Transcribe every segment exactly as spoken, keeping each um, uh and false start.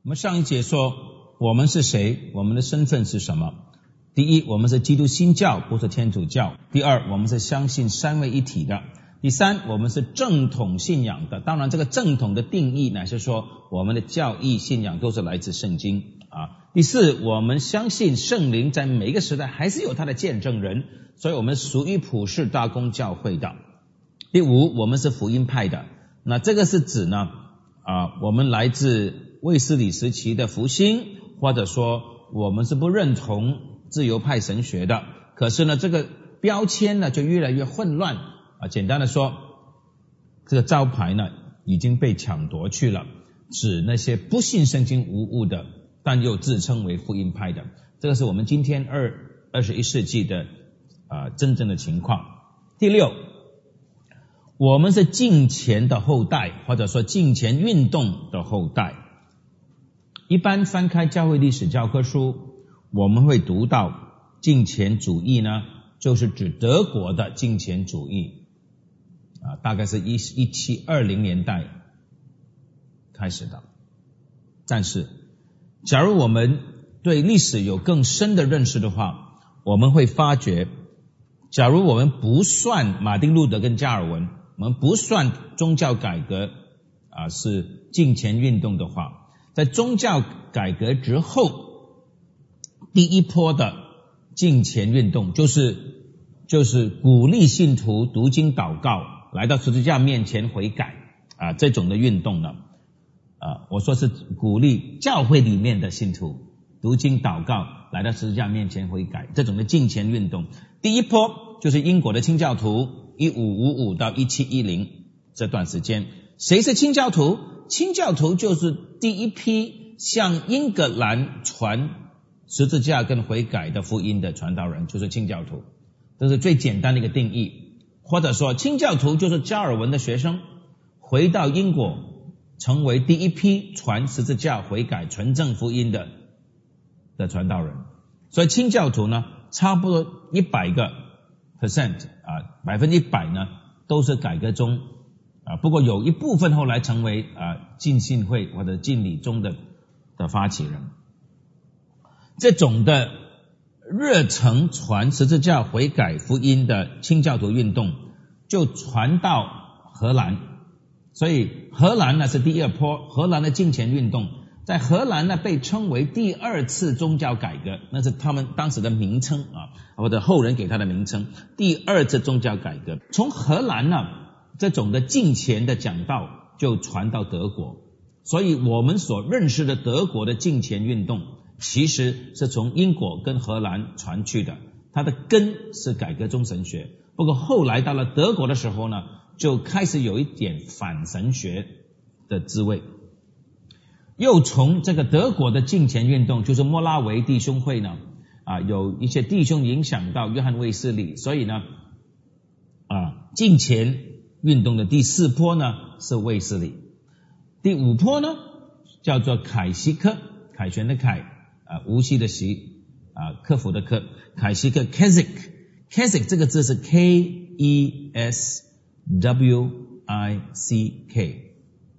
我们上一节说我们是谁，我们的身份是什么。第一，我们是基督新教，不是天主教。第二，我们是相信三位一体的。第三，我们是正统信仰的。当然这个正统的定义乃是说我们的教义信仰都是来自圣经啊。第四，我们相信圣灵在每一个时代还是有他的见证人，所以我们属于普世大公教会的。第五，我们是福音派的。那这个是指呢啊，我们来自卫斯理时期的复兴，或者说我们是不认同自由派神学的。可是呢这个标签呢就越来越混乱啊。简单的说，这个招牌呢已经被抢夺去了，指那些不信圣经无误的，但又自称为福音派的。这个是我们今天二二十一世纪的啊真正的情况。第六，我们是敬虔的后代，或者说敬虔运动的后代。一般翻开教会历史教科书，我们会读到敬虔主义呢，就是指德国的敬虔主义啊，大概是一七二零年代开始的。但是假如我们对历史有更深的认识的话，我们会发觉，假如我们不算马丁路德跟加尔文，我们不算宗教改革啊是敬虔运动的话，在宗教改革之后，第一波的敬虔运动就是就是鼓励信徒读经祷告，来到十字架面前悔改啊，这种的运动呢啊，我说是鼓励教会里面的信徒读经祷告，来到十字架面前悔改，这种的敬虔运动。第一波就是英国的清教徒，一五五五到一七一零这段时间。谁是清教徒？清教徒就是第一批向英格兰传十字架跟悔改的福音的传道人，就是清教徒。这是最简单的一个定义。或者说清教徒就是加尔文的学生，回到英国成为第一批传十字架悔改纯正福音的的传道人。所以清教徒呢差不多一百个 percent 啊，百分之一百呢都是改革中啊，不过有一部分后来成为啊浸信会或者浸礼宗的的发起人。这种的热诚传十字架悔改福音的清教徒运动就传到荷兰，所以荷兰呢是第二波，荷兰的敬虔运动在荷兰呢被称为第二次宗教改革，那是他们当时的名称啊，或者后人给他的名称，第二次宗教改革。从荷兰呢这种的敬虔的讲道就传到德国，所以我们所认识的德国的敬虔运动其实是从英国跟荷兰传去的，它的根是改革宗神学。不过后来到了德国的时候呢，就开始有一点反神学的滋味。又从这个德国的敬虔运动，就是莫拉维弟兄会呢啊，有一些弟兄影响到约翰卫斯理，所以呢啊，敬虔运动的第四波呢是卫斯理。第五波呢叫做凯西克，凯旋的凯啊，无锡的锡啊，克服的克，凯西克 Keswick Keswick 这个字是 K E S W I C K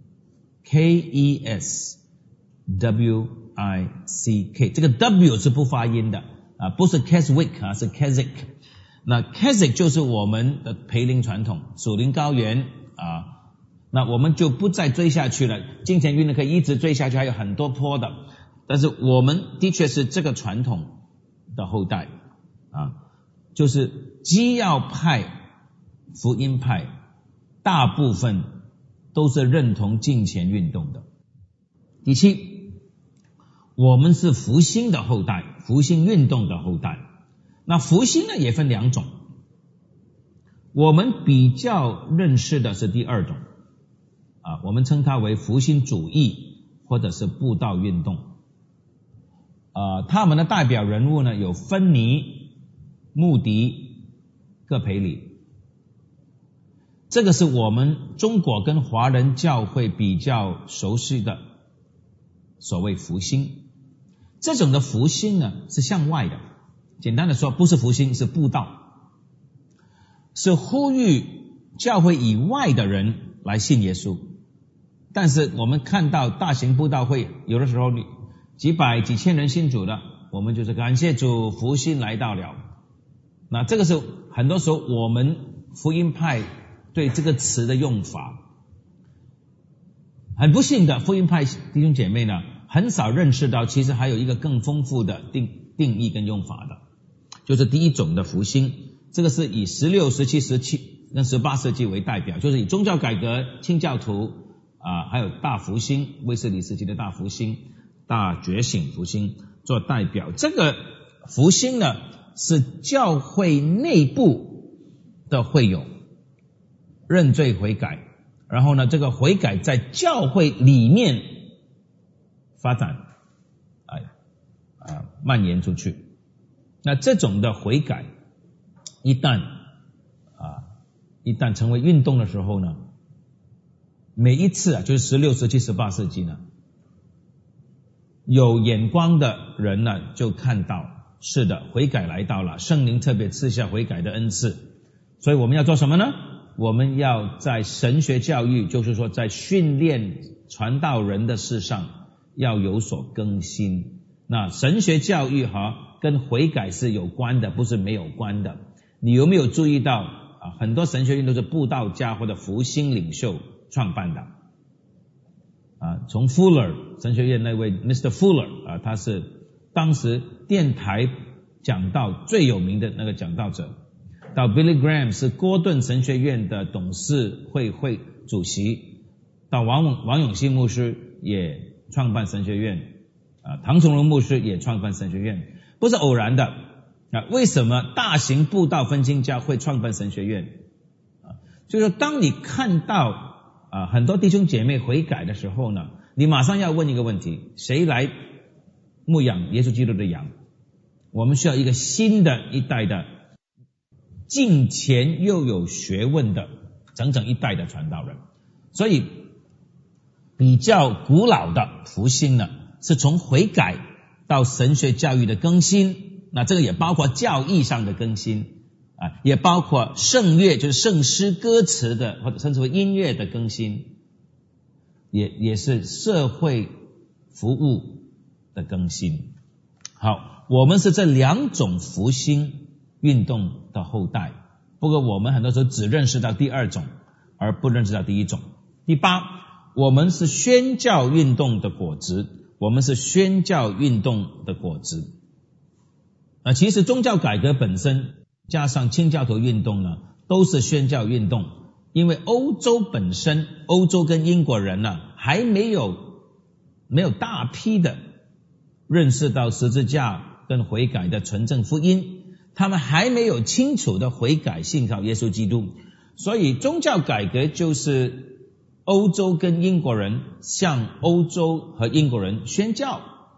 K E S W I C K 这个 W 是不发音的啊，不是 Keswick 啊，是 Keswick。那 Keswick 就是我们的培灵传统，属灵高原啊。那我们就不再追下去了，敬虔运动可以一直追下去，还有很多波的。但是我们的确是这个传统的后代啊，就是基要派、福音派大部分都是认同敬虔运动的。第七，我们是复兴的后代，复兴运动的后代。那复兴呢也分两种，我们比较认识的是第二种啊，我们称它为复兴主义或者是布道运动。呃，他们的代表人物呢有芬尼、穆迪、葛培理。这个是我们中国跟华人教会比较熟悉的所谓复兴。这种的复兴呢是向外的，简单的说不是复兴，是布道，是呼吁教会以外的人来信耶稣。 但是我们看到大型布道会，有的时候你几百几千人信主的，我们就是感谢主，福音来到了。那这个是很多时候我们福音派对这个词的用法。很不幸的，福音派弟兄姐妹呢，很少认识到其实还有一个更丰富的定定义跟用法的，就是第一种的福音。这个是以十六、十七、十七跟十八世纪为代表，就是以宗教改革、清教徒啊、呃，还有大复兴，威斯理时期的大复兴、大觉醒复兴做代表。这个复兴呢，是教会内部的会友认罪悔改，然后呢，这个悔改在教会里面发展，啊啊蔓延出去。那这种的悔改，一旦啊一旦成为运动的时候呢，每一次啊，就是十六世纪、十八世纪呢，有眼光的人呢，就看到是的，悔改来到了，圣灵特别赐下悔改的恩赐。所以我们要做什么呢？我们要在神学教育，就是说在训练传道人的事上要有所更新。那神学教育哈跟悔改是有关的，不是没有关的。你有没有注意到啊？很多神学院都是布道家或者福音领袖创办的啊。从 Fuller 神学院那位 Mister Fuller 啊，他是当时电台讲道最有名的那个讲道者，到 Billy Graham 是郭顿神学院的董事会会主席，到王王永信牧师也创办神学院啊，唐崇荣牧师也创办神学院，不是偶然的啊。为什么大型布道分经教会创办神学院啊？就是当你看到啊很多弟兄姐妹悔改的时候呢，你马上要问一个问题：谁来牧养耶稣基督的羊？我们需要一个新的一代的敬虔又有学问的整整一代的传道人。所以比较古老的复兴呢，是从悔改到神学教育的更新，那这个也包括教义上的更新啊，也包括圣乐，就是圣诗歌词的或者甚至为音乐的更新，也也是社会服务的更新。好，我们是这两种复兴运动的后代，不过我们很多时候只认识到第二种，而不认识到第一种。第八，我们是宣教运动的果子，我们是宣教运动的果子。啊，其实宗教改革本身加上清教徒运动呢，都是宣教运动。因为欧洲本身，欧洲跟英国人呢，还没有没有大批的认识到十字架跟悔改的纯正福音，他们还没有清楚的悔改信靠耶稣基督，所以宗教改革就是欧洲跟英国人向欧洲和英国人宣教。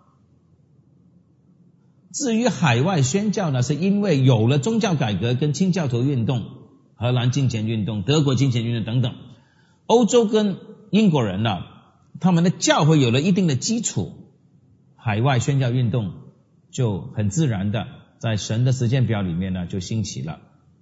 至于海外宣教呢，是因为有了宗教改革跟清教徒运动，荷兰金钱运动、德国金钱运动等等，欧洲跟英国人呢，他们的教会有了一定的基础，海外宣教运动就很自然的在神的时间表里面呢就兴起了。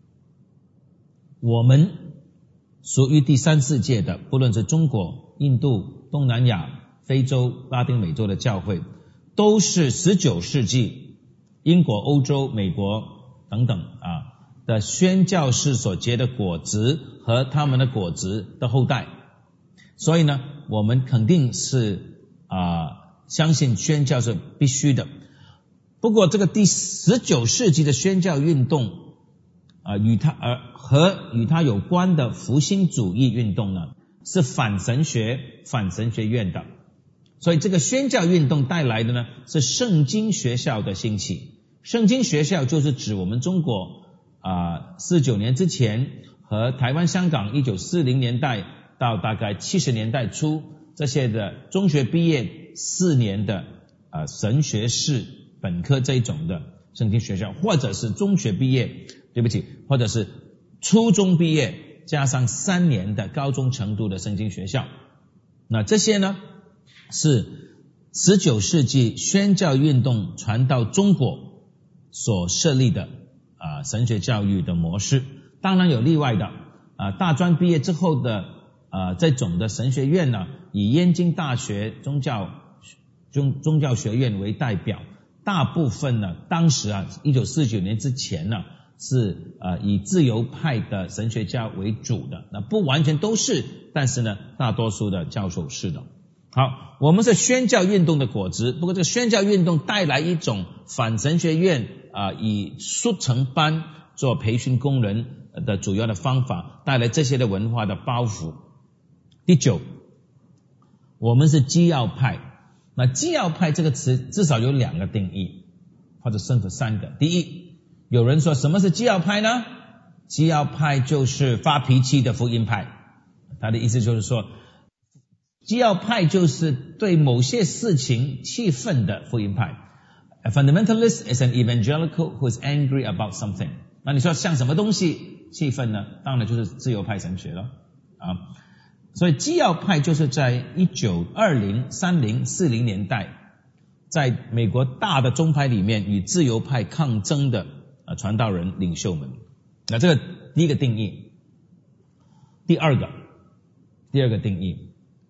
我们属于第三世界的，不论是中国、印度、东南亚、非洲、拉丁美洲的教会，都是十九世纪英国、欧洲、美国等等啊的宣教士所结的果子和他们的果子的后代。所以呢，我们肯定是啊相信宣教是必须的。不过这个第十九世纪的宣教运动啊，与它而和与它有关的复兴主义运动呢，是反神学、反神学院的。所以这个宣教运动带来的呢，是圣经学校的兴起。圣经学校就是指我们中国啊四九年之前和台湾、香港一九四零年代到大概七十年代初这些的中学毕业四年的啊神学士本科这一种的圣经学校，或者是中学毕业，对不起，或者是初中毕业加上三年的高中程度的圣经学校。那这些呢，是十九世纪宣教运动传到中国所设立的啊神学教育的模式。当然有例外的啊，大专毕业之后的呃这种的神学院呢，以燕京大学宗教宗宗教学院为代表，大部分呢当时啊一九四九年之前呢是呃以自由派的神学家为主的，那不完全都是，但是呢大多数的教授是的。好，我们是宣教运动的果子，不过这个宣教运动带来一种反神学院啊、呃、以速成班做培训工人的主要的方法，带来这些的文化的包袱。第九，我们是基要派。那基要派这个词至少有两个定义，或者甚至三个。第一，有人说什么是基要派呢？基要派就是发脾气的福音派。他的意思就是说，基要派就是对某些事情气愤的福音派。A fundamentalist is an evangelical who is angry about something。那你说像什么东西气愤呢？当然就是自由派神学了啊。所以基要派就是在一九二零、三零、四零年代，在美国大的宗派里面与自由派抗争的呃传道人领袖们。那这个第一个定义。第二个，第二个定义。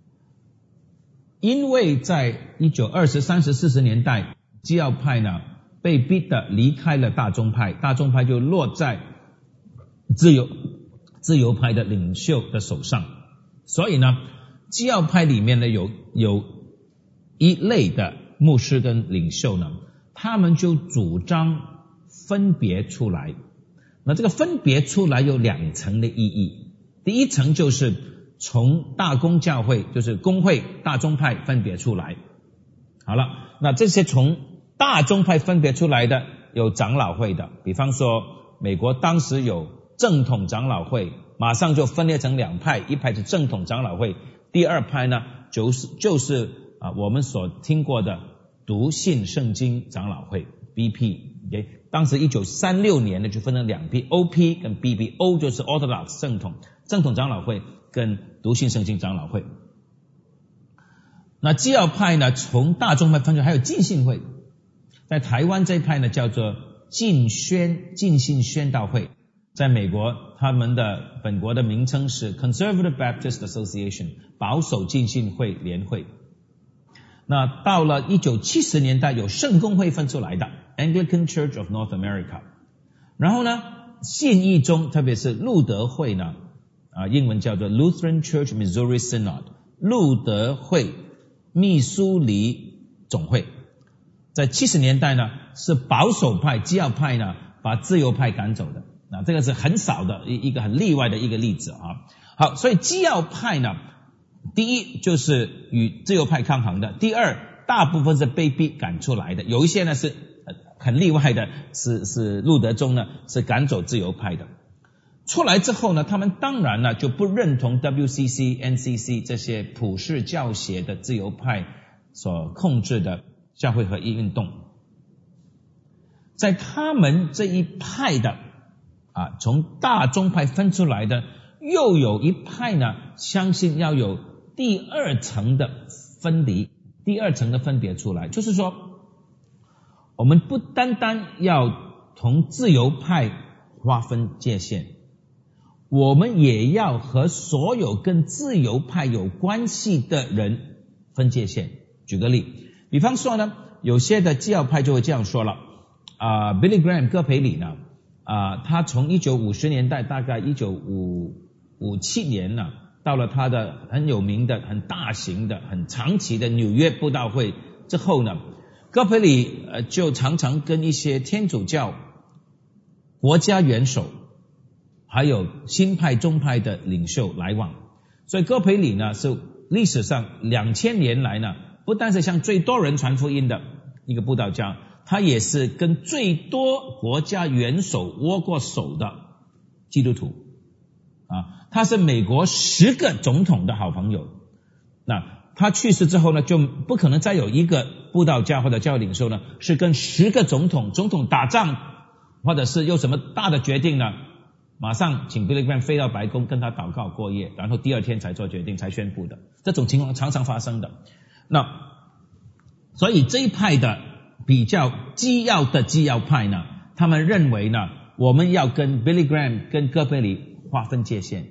因为在一九二十、三十、四十年代，基要派呢被逼的离开了大宗派，大宗派就落在自由自由派的领袖的手上。所以呢，基要派里面呢有有一类的牧师跟领袖呢，他们就主张分别出来。那这个分别出来有两层的意义。第一层就是从大公教会，就是公会大宗派分别出来。好了，那这些从大宗派分别出来的有长老会的，比方说美国当时有正统长老会，马上就分裂成两派，一派是正统长老会，第二派呢就是就是啊我们所听过的读信圣经长老会 B P。OK， 当时一九三六年呢就分成两批 O P 跟 B P。O 就是 Orthodox 正统正统长老会跟读信圣经长老会。那基要派呢从大宗派分出来，还有浸信会，在台湾这一派呢叫做浸宣浸信宣道会，在美国他们的本国的名称是 Conservative Baptist Association 保守浸信会联会。那到了一九七十年代有圣公会分出来的 Anglican Church of North America。 然后呢信义中特别是路德会呢啊英文叫做 Lutheran Church Missouri Synod 路德会密苏里总会。在七十年代呢是保守派基要派呢把自由派赶走的。那这个是很少的一个很例外的一个例子啊。好，所以基要派呢，第一就是与自由派抗衡的，第二大部分是被逼赶出来的，有一些呢是很例外的，是是路德宗呢是赶走自由派的。出来之后呢，他们当然呢就不认同 W C C、N C C 这些普世教协的自由派所控制的教会合一运动。在他们这一派的啊，从大宗派分出来的，又有一派呢，相信要有第二层的分离，第二层的分别出来，就是说，我们不单单要同自由派划分界限，我们也要和所有跟自由派有关系的人分界限。举个例，比方说呢，有些的基要派就会这样说了，啊、呃、，Billy Graham 戈培里呢。啊、呃，他从一九五十年代大概一九五七年呢，到了他的很有名的、很大型的、很长期的纽约布道会之后呢，戈培里呃就常常跟一些天主教国家元首还有新派宗派的领袖来往。所以戈培里呢是历史上两千年来呢，不但是向最多人传福音的一个布道家，他也是跟最多国家元首握过手的基督徒啊，他是美国十个总统的好朋友。那他去世之后呢，就不可能再有一个布道家或者教领袖呢是跟十个总统总统打仗，或者是有什么大的决定呢，马上请 Billy Graham 飞到白宫跟他祷告过夜，然后第二天才做决定才宣布的，这种情况常常发生的。那所以这一派的比较基要的基要派呢，他们认为呢，我们要跟 Billy Graham 跟戈培里划分界限，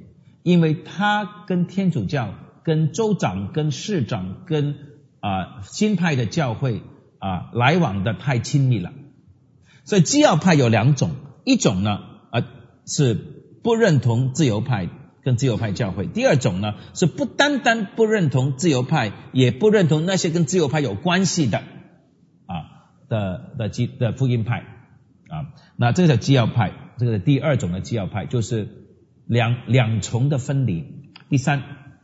因为他跟天主教、跟州长、跟市长、跟啊、呃、新派的教会啊、呃、来往的太亲密了。所以基要派有两种，一种呢呃是不认同自由派跟自由派教会，第二种呢是不单单不认同自由派，也不认同那些跟自由派有关系的啊的的基的福音派啊。那这个叫基要派，这个第二种的基要派就是两两重的分离。第三，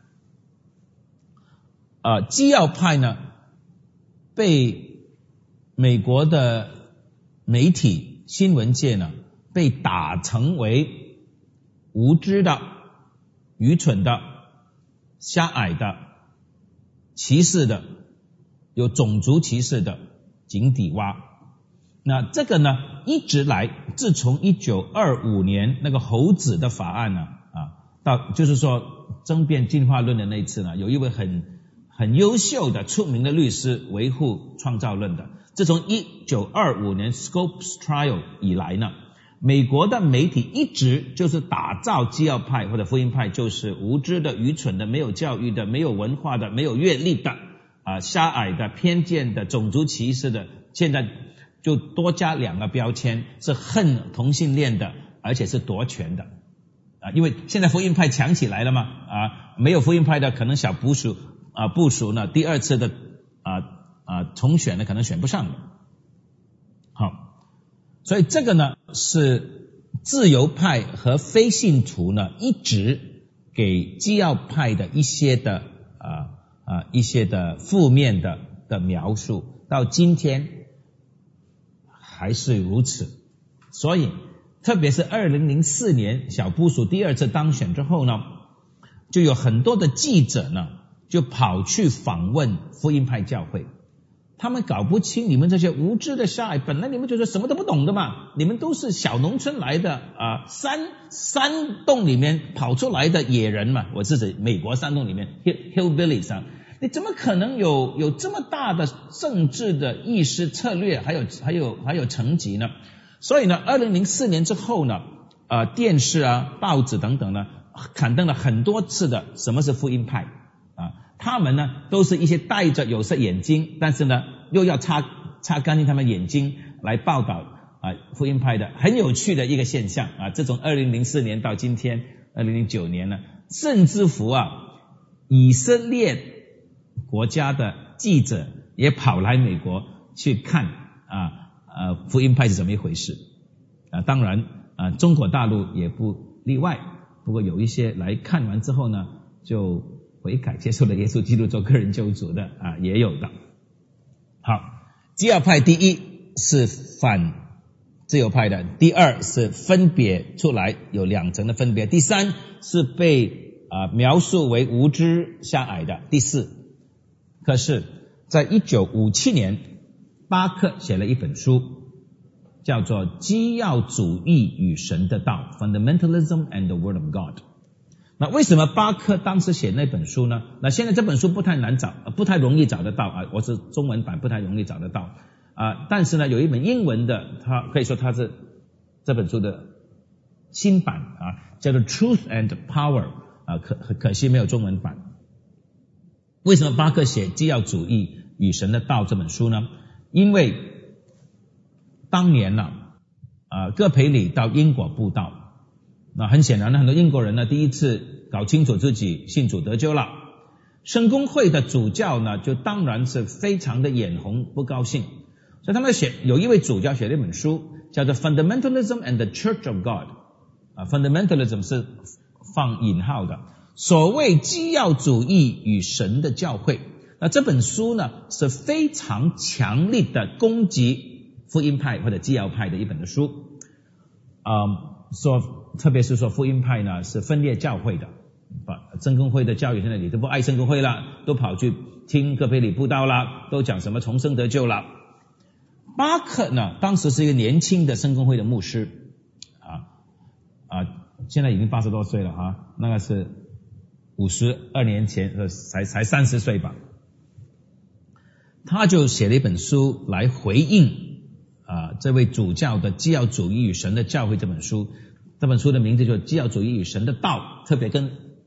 啊基要派呢被美国的媒体新闻界呢被打成为无知的、愚蠢的、狭隘的、歧视的、有种族歧视的井底蛙。那这个呢一直来，自从一九二五年那个猴子的法案呢啊，到就是说争辩进化论的那一次呢，有一位很很优秀的出名的律师维护创造论的。自从一九二五年 Scopes Trial 以来呢，美国的媒体一直就是打造基要派或者福音派就是无知的、愚蠢的、没有教育的、没有文化的、没有阅历的啊、狭隘的、偏见的、种族歧视的，现在就多加两个标签，是恨同性恋的，而且是夺权的啊，因为现在福音派强起来了嘛啊，没有福音派的可能小部属啊部属呢第二次的啊啊重选呢可能选不上的。好，所以这个呢是自由派和非信徒呢一直给基要派的一些的啊啊一些的负面的的描述，到今天还是如此。所以特别是二零零四年小布殊第二次当选之后呢，就有很多的记者呢就跑去访问福音派教会，他们搞不清你们这些无知的狭隘，本来你们就是什么都不懂的嘛，你们都是小农村来的啊，山山洞里面跑出来的野人嘛，我是指美国山洞里面 hillbillies 啊，你怎么可能有有这么大的政治的意识策略，还有还有还有层级呢？所以呢，二零零四年之后呢，呃，电视啊、报纸等等呢，刊登了很多次的什么是福音派啊，他们呢都是一些戴着有色眼镜，但是呢又要擦擦干净他们眼睛来报道啊福音派的，很有趣的一个现象啊。这从二零零四年到今天二零零九年呢，甚至乎啊以色列国家的记者也跑来美国去看啊呃福音派是怎么一回事啊。当然啊中国大陆也不例外，不过有一些来看完之后呢就悔改接受了耶稣基督做个人救主的啊也有的。好，基要派第一是反自由派的，第二是分别出来有两层的分别，第三是被啊描述为无知狭隘的，第四。可是在一九五七年巴克写了一本书叫做《基要主义与神的道》 Fundamentalism and the Word of God。 那为什么巴克当时写那本书呢？那现在这本书不太难找，不太容易找得到啊，我是中文版不太容易找得到啊。但是呢有一本英文的，它可以说它是这本书的新版啊，叫做 Truth and Power 啊，可可惜没有中文版。为什么巴克写《基要主义与神的道》这本书呢？因为当年呢啊戈培里到英国布道，那很显然呢很多英国人呢第一次搞清楚自己信主得救了，圣公会的主教呢就当然是非常的眼红不高兴，所以他们写有一位主教写了一本书叫做 Fundamentalism and the Church of God 啊 Fundamentalism 是放引号的，所谓基要主义与神的教会。那这本书呢是非常强力的攻击福音派或者基要派的一本的书啊、嗯，说特别是说福音派呢是分裂教会的，把圣公会的教友现在你都不爱圣公会了，都跑去听戈培里布道啦，都讲什么重生得救了。巴克呢当时是一个年轻的圣公会的牧师啊啊，现在已经八十多岁了啊，那个是五十二年前呃才才三十岁吧。他就写了一本书来回应啊这位主教的基要主义与神的教会这本书，这本书的名字就是基要主义与神的道，特别跟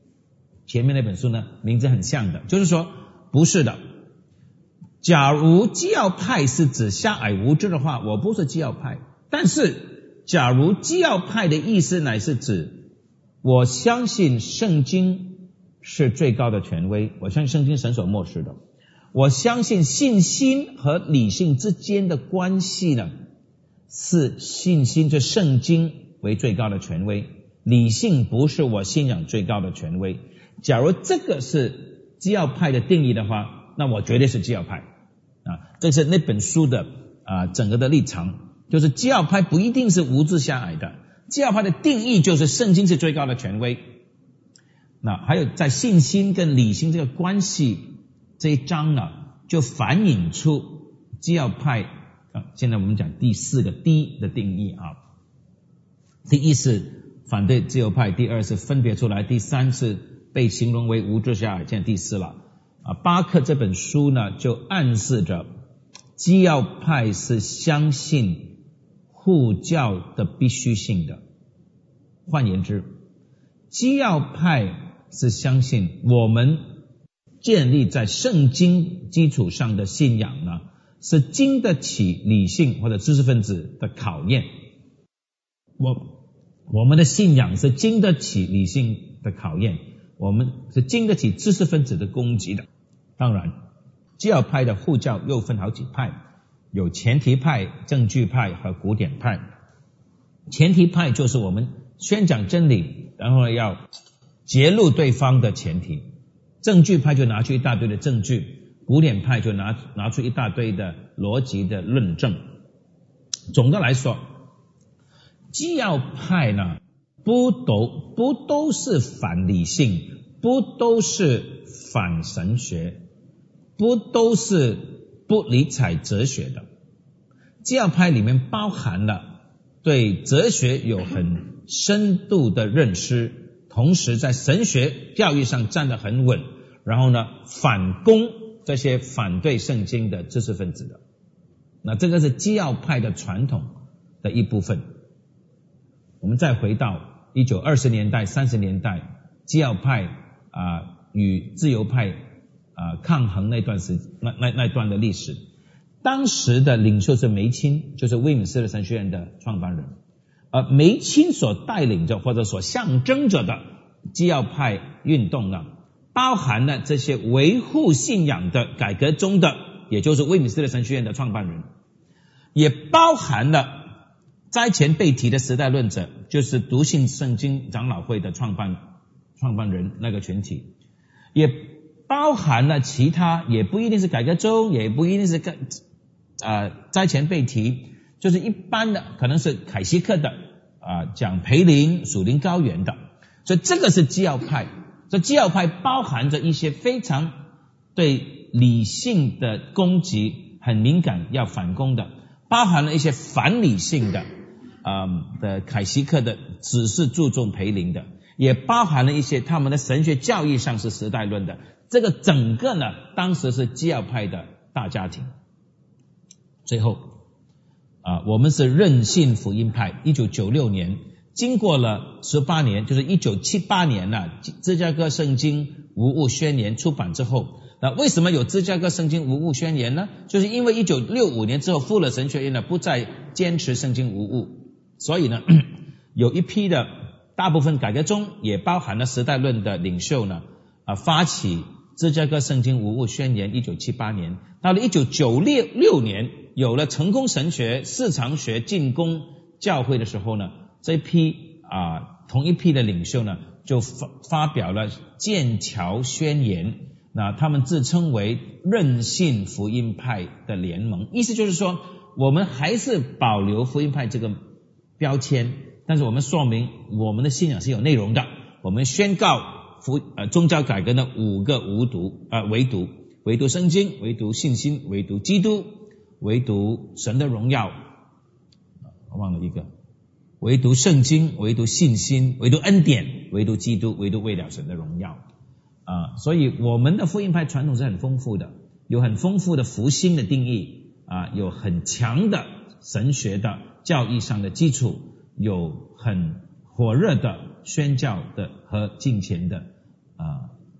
前面那本书呢名字很像的，就是说不是的。假如基要派是指狭隘无知的话，我不是基要派。但是假如基要派的意思乃是指我相信圣经是最高的权威，我相信圣经神所默示的，我相信信心和理性之间的关系呢，是信心就圣经为最高的权威，理性不是我信仰最高的权威。假如这个是基要派的定义的话，那我绝对是基要派啊！这是那本书的啊整个的立场，就是基要派不一定是无知狭隘的，基要派的定义就是圣经是最高的权威。那还有在信心跟理性这个关系这一章呢，就反映出基要派啊。现在我们讲第四个 D 的定义啊，第一是反对基要派，第二是分别出来，第三是被形容为无知狭隘，现在第四了啊。巴克这本书呢，就暗示着基要派是相信护教的必须性的。换言之，基要派是相信我们建立在圣经基础上的信仰呢，是经得起理性或者知识分子的考验。我我们的信仰是经得起理性的考验，我们是经得起知识分子的攻击的。当然，基要派的护教又分好几派，有前提派、证据派和古典派。前提派就是我们宣讲真理，然后要揭露对方的前提。证据派就拿出一大堆的证据，古典派就拿拿出一大堆的逻辑的论证。总的来说，基要派呢，不都不都是反理性，不都是反神学，不都是不理睬哲学的。基要派里面包含了对哲学有很深度的认识，同时在神学教育上站得很稳，然后呢反攻这些反对圣经的知识分子的。那这个是基要派的传统的一部分。我们再回到一九二十年代三十年代，基要派啊、呃、与自由派啊、呃、抗衡那段时那那那段的历史。当时的领袖是梅钦，就是威敏斯特神学院的创办人。而梅钦所带领着或者所象征着的基要派运动呢，包含了这些维护信仰的改革中的，也就是威敏斯特神学院的创办人，也包含了灾前被提的时代论者，就是笃信圣经长老会的创办创办人那个群体，也包含了其他也不一定是改革中，也不一定是改呃灾前被提，就是一般的可能是凯西克的啊、呃、讲培灵属灵高原的。所以这个是基要派。这基要派包含着一些非常对理性的攻击很敏感要反攻的，包含了一些反理性的啊、呃、的凯西克的只是注重培灵的，也包含了一些他们的神学教义上是时代论的。这个整个呢当时是基要派的大家庭。最后啊、呃，我们是任性福音派。一九九六年经过了十八年，就是一九七八年呢、啊、芝加哥圣经无误宣言出版之后，那为什么有芝加哥圣经无误宣言呢？就是因为一九六五年之后富勒神学院呢不再坚持圣经无误，所以呢有一批的大部分改革中也包含了时代论的领袖呢啊发起芝加哥圣经无误宣言。一九七八年到了一九九六年有了成功神学市场学进攻教会的时候呢，这批啊同一批的领袖呢就发发表了剑桥宣言。那他们自称为任性福音派的联盟，意思就是说我们还是保留福音派这个标签，但是我们说明我们的信仰是有内容的。我们宣告福呃宗教改革的五个无毒呃唯独，唯独圣经，唯独信心，唯独基督，唯独神的荣耀，我忘了一个，唯独圣经，唯独信心，唯独恩典，唯独基督，唯独为了神的荣耀啊。所以我们的福音派传统是很丰富的，有很丰富的福音的定义啊，有很强的神学的教义上的基础，有很火热的宣教的和敬虔的啊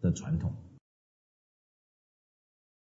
的传统。